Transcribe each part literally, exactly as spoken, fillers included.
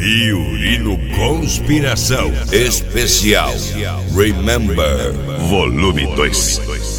Violino Conspiração Especial Remember Volume dois.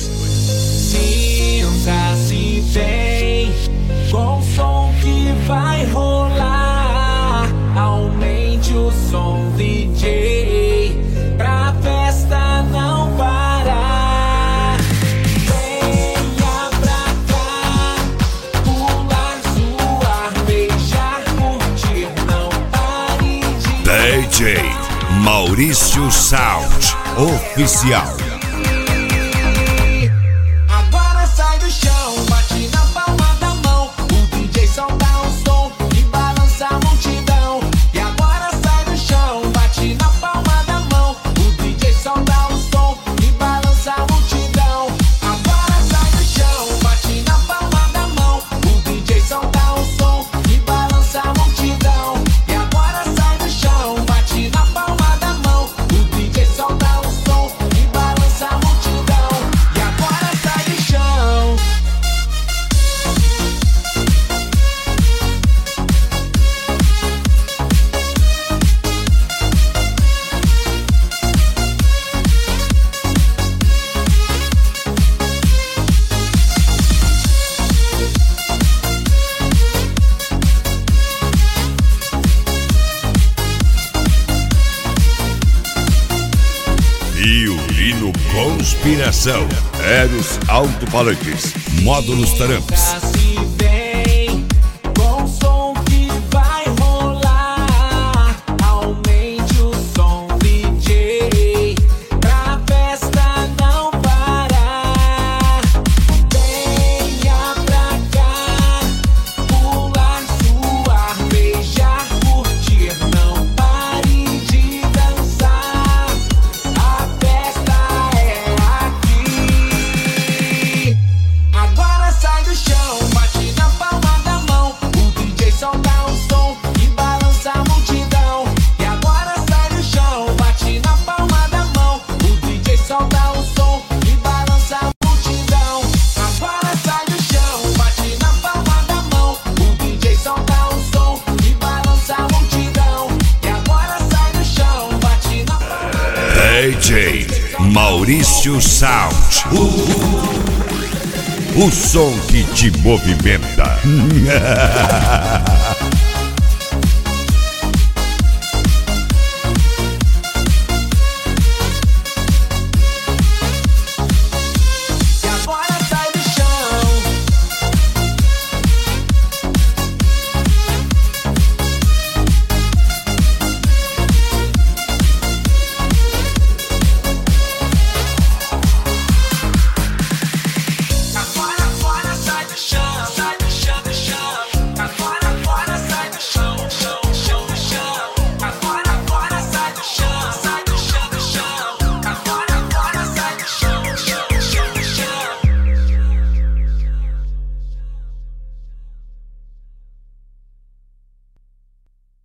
Sinta-se bem com o som que vai rolar. Aumente o som, D J, pra festa não parar. Venha pra cá, pular, suar, beijar, curtir, não pare de... D J Maurício Sound Oficial. Agora sai do chão, bate na palma da mão. O D J solta o som e balança a multidão. E agora sai do chão, bate na palma da mão. O D J solta o som e balança a multidão. Agora sai do chão, bate na palma da mão. O D J solta o som e balança a multidão. E agora sai do chão, bate na palma da mão. O D J solta o som e balança a multidão. E agora sai do chão. Violino Conspiração Eros Alto-Falantes Módulos Taramps. Se vem com o som que vai rolar. Aumente o som, D J, pra festa não parar. Venha pra cá, pular, suar, beijar, curtir, não pare de dançar. A festa é aqui. Agora sai do chão, bate na palma da mão. O D J solta o som e balança a multidão. E agora sai do chão, bate na palma da mão. O D J solta o som e balança a multidão. Agora sai do chão, bate na palma da mão. O D J solta o som e balança a multidão. E agora sai do chão, bate na palma da mão. D J Maurício Sound. O som que te movimenta.